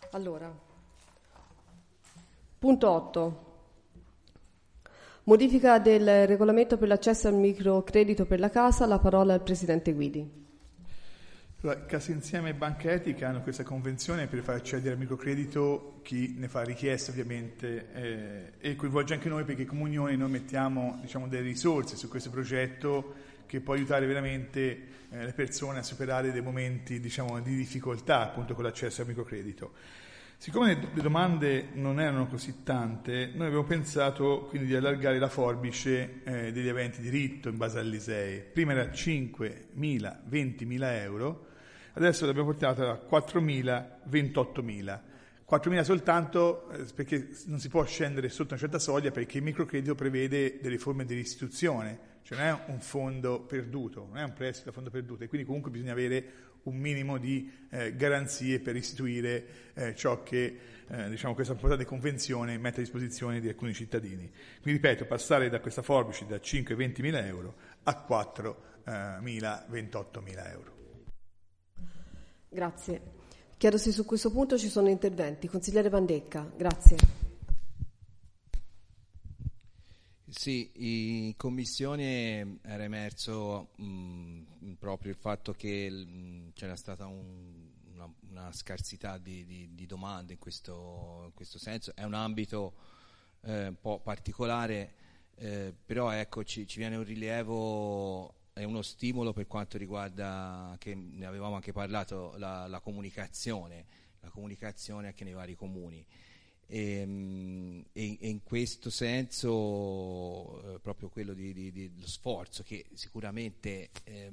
Allora, punto 8. Modifica del regolamento per l'accesso al microcredito per la casa. La parola al Presidente Guidi. Allora, Case Insieme e Banca Etica hanno questa convenzione per far accedere al microcredito chi ne fa richiesta, ovviamente, e coinvolge anche noi, perché come Unione noi mettiamo, delle risorse su questo progetto che può aiutare veramente le persone a superare dei momenti, di difficoltà appunto con l'accesso al microcredito. Siccome le domande non erano così tante, noi abbiamo pensato quindi di allargare la forbice degli aventi diritto in base all'ISEE. Prima era 5.000, 20.000 euro, adesso l'abbiamo portata a 4.000, 28.000. 4.000 soltanto perché non si può scendere sotto una certa soglia, perché il microcredito prevede delle forme di restituzione, cioè non è un fondo perduto, non è un prestito a fondo perduto, e quindi comunque bisogna avere un minimo di garanzie per restituire ciò che questa importante convenzione mette a disposizione di alcuni cittadini. Quindi ripeto, passare da questa forbice da 5 ai 20.000 euro a 4.000, 28.000 euro. Grazie. Chiedo se su questo punto ci sono interventi. Consigliere Vandecca, grazie. Sì, in commissione era emerso proprio il fatto che c'era stata una scarsità di domande in questo senso. È un ambito un po' particolare, però ecco, ci viene un rilievo e uno stimolo per quanto riguarda, che ne avevamo anche parlato, la comunicazione anche nei vari comuni. E in questo senso proprio quello lo sforzo che sicuramente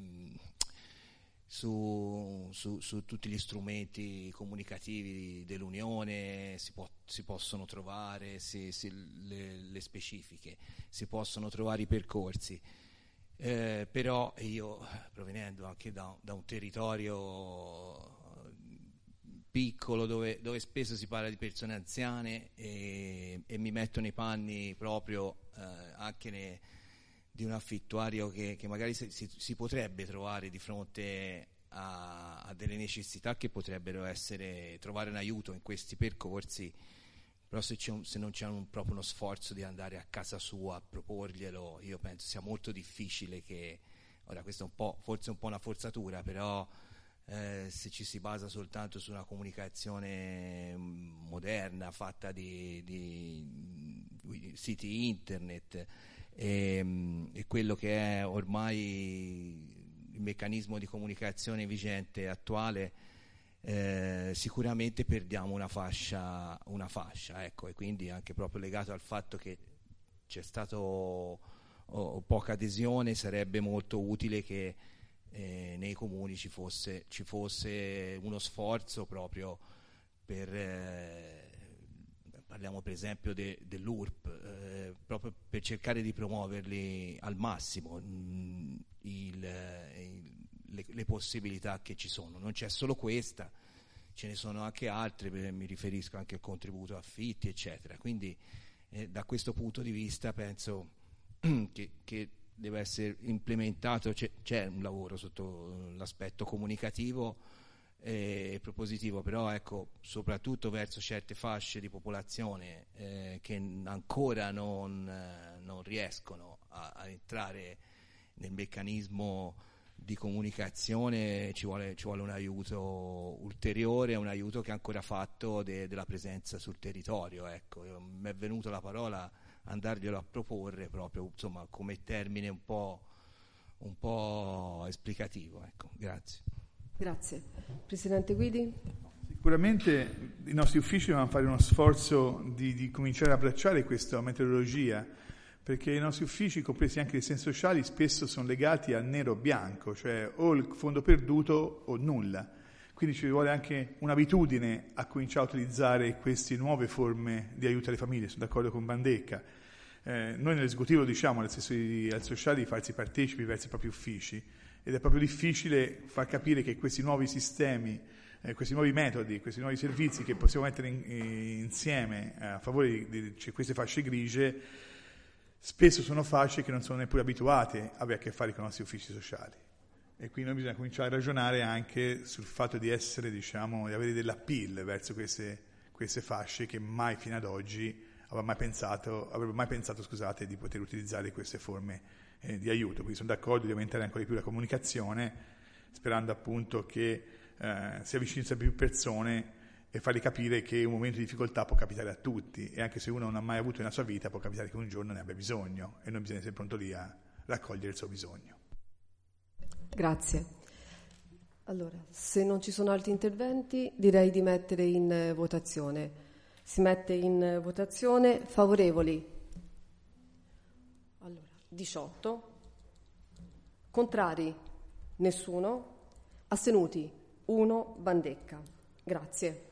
su tutti gli strumenti comunicativi dell'Unione si possono trovare le specifiche, si possono trovare i percorsi, però io, provenendo anche da un territorio piccolo dove spesso si parla di persone anziane, e mi metto nei panni proprio anche di un affittuario che magari si potrebbe trovare di fronte a delle necessità che potrebbero essere, trovare un aiuto in questi percorsi, però se non c'è proprio uno sforzo di andare a casa sua a proporglielo, io penso sia molto difficile che, ora questo è forse un po' una forzatura, però se ci si basa soltanto su una comunicazione moderna fatta di siti internet e quello che è ormai il meccanismo di comunicazione vigente attuale, sicuramente perdiamo una fascia, ecco, e quindi anche proprio legato al fatto che c'è stato poca adesione, sarebbe molto utile che nei comuni ci fosse uno sforzo proprio parliamo per esempio dell'URP, proprio per cercare di promuoverli al massimo, le possibilità che ci sono. Non c'è solo questa, ce ne sono anche altre, mi riferisco anche al contributo affitti eccetera, quindi da questo punto di vista penso che deve essere implementato, c'è un lavoro sotto l'aspetto comunicativo e propositivo, però ecco, soprattutto verso certe fasce di popolazione che ancora non riescono a entrare nel meccanismo di comunicazione, ci vuole un aiuto ulteriore, un aiuto che è ancora fatto della presenza sul territorio, ecco. Mi è venuta la parola andarglielo a proporre proprio, insomma, come termine un po' esplicativo, ecco. Grazie. Presidente Guidi? Sicuramente i nostri uffici devono fare uno sforzo di cominciare a abbracciare questa metodologia, perché i nostri uffici, compresi anche i centri sociali, spesso sono legati al nero-bianco, cioè o il fondo perduto o nulla. Quindi ci vuole anche un'abitudine a cominciare a utilizzare queste nuove forme di aiuto alle famiglie. Sono d'accordo con Vandecca. Noi nell'esecutivo diciamo al sociale di farsi partecipi verso i propri uffici, ed è proprio difficile far capire che questi nuovi sistemi, questi nuovi metodi, questi nuovi servizi che possiamo mettere insieme a favore di queste fasce grigie, spesso sono fasce che non sono neppure abituate a avere a che fare con i nostri uffici sociali. E quindi noi bisogna cominciare a ragionare anche sul fatto di essere, diciamo, di avere dell'appeal verso queste fasce che mai fino ad oggi avrebbero mai pensato, scusate, di poter utilizzare queste forme di aiuto. Quindi sono d'accordo di aumentare ancora di più la comunicazione, sperando appunto che si avvicinino sempre più persone e fargli capire che un momento di difficoltà può capitare a tutti, e anche se uno non ha mai avuto nella sua vita può capitare che un giorno ne abbia bisogno, e noi bisogna essere pronti lì a raccogliere il suo bisogno. Grazie. Allora, se non ci sono altri interventi, direi di mettere in votazione. Si mette in votazione favorevoli. Allora, 18. Contrari? Nessuno. Astenuti? 1. Bandecca. Grazie.